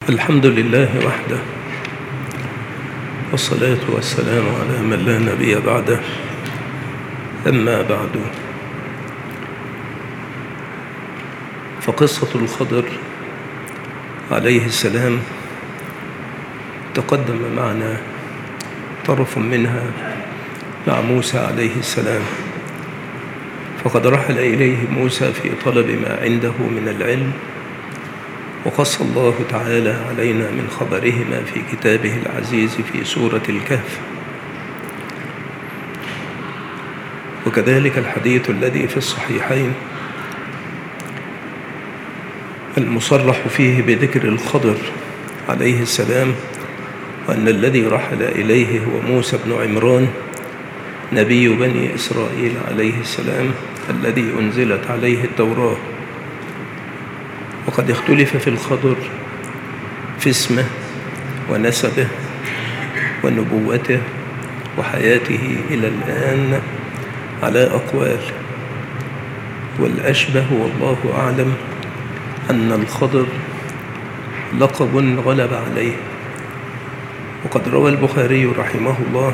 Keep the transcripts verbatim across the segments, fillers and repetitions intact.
الحمد لله وحده، والصلاة والسلام على من لا نبي بعده. أما بعد، فقصة الخضر عليه السلام تقدم معنا طرف منها مع موسى عليه السلام، فقد رحل إليه موسى في طلب ما عنده من العلم، وقص الله تعالى علينا من خبرهما في كتابه العزيز في سورة الكهف. وكذلك الحديث الذي في الصحيحين المصرح فيه بذكر الخضر عليه السلام، وأن الذي رحل إليه هو موسى بن عمران نبي بني إسرائيل عليه السلام الذي أنزلت عليه التوراة. وقد اختلف في الخضر في اسمه ونسبه ونبوته وحياته إلى الآن على أقوال، والأشبه والله أعلم أن الخضر لقب غلب عليه. وقد روى البخاري رحمه الله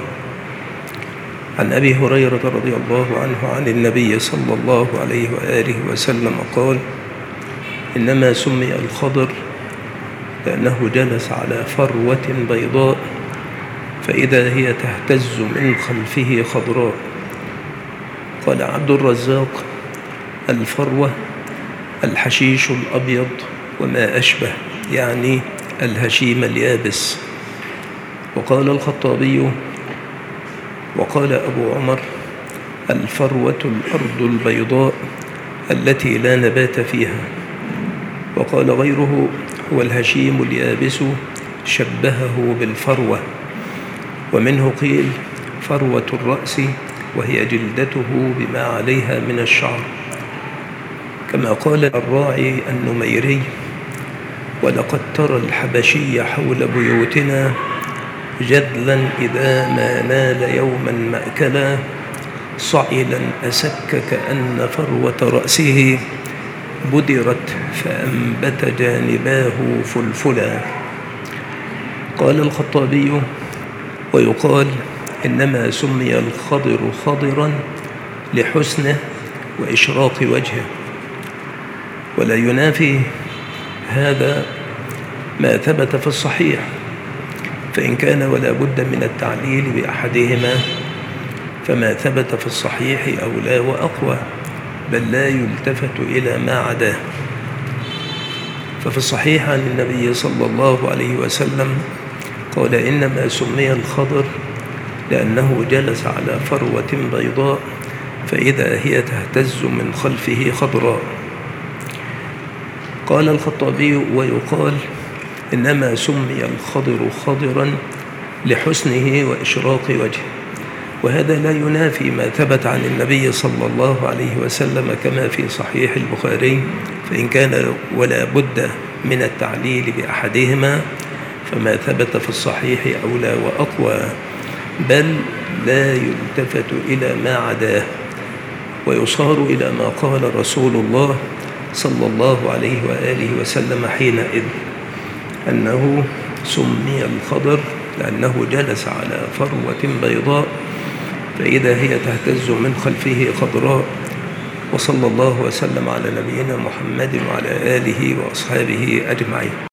عن أبي هريرة رضي الله عنه عن النبي صلى الله عليه وآله وسلم قال: إنما سمي الخضر لأنه جلس على فروة بيضاء فإذا هي تهتز من خلفه خضراء. قال عبد الرزاق: الفروة الحشيش الأبيض وما أشبه، يعني الهشيم اليابس. وقال الخطابي وقال أبو عمر: الفروة الأرض البيضاء التي لا نبات فيها. وقال غيره: هو الهشيم اليابس، شبهه بالفروة. ومنه قيل: فروة الرأس وهي جلدته بما عليها من الشعر، كما قال الراعي النميري: ولقد ترى الحبشي حول بيوتنا جدلا إذا ما نال يوما مأكلا، صعلا أسك كأن فروة رأسه بدرت فأنبت جانباه فلفلا. قال الخطابي: ويقال إنما سمي الخضر خضرا لحسنه وإشراق وجهه. ولا ينافي هذا ما ثبت في الصحيح، فإن كان ولا بد من التعليل بأحدهما فما ثبت في الصحيح أولى وأقوى، بل لا يلتفت إلى ما عداه. ففي الصحيح عن النبي صلى الله عليه وسلم قال: إنما سمي الخضر لأنه جلس على فروة بيضاء فإذا هي تهتز من خلفه خضراء. قال الخطابي: ويقال إنما سمي الخضر خضرا لحسنه وإشراق وجهه. وهذا لا ينافي ما ثبت عن النبي صلى الله عليه وسلم كما في صحيح البخاري، فإن كان ولا بد من التعليل بأحدهما فما ثبت في الصحيح أولى وأقوى، بل لا يلتفت إلى ما عداه، ويصار إلى ما قال رسول الله صلى الله عليه وآله وسلم حينئذ، أنه سمي الخضر لأنه جلس على فروة بيضاء فإذا هي تهتز من خلفه خضراء. وصلى الله وسلم على نبينا محمد وعلى آله وأصحابه أجمعين.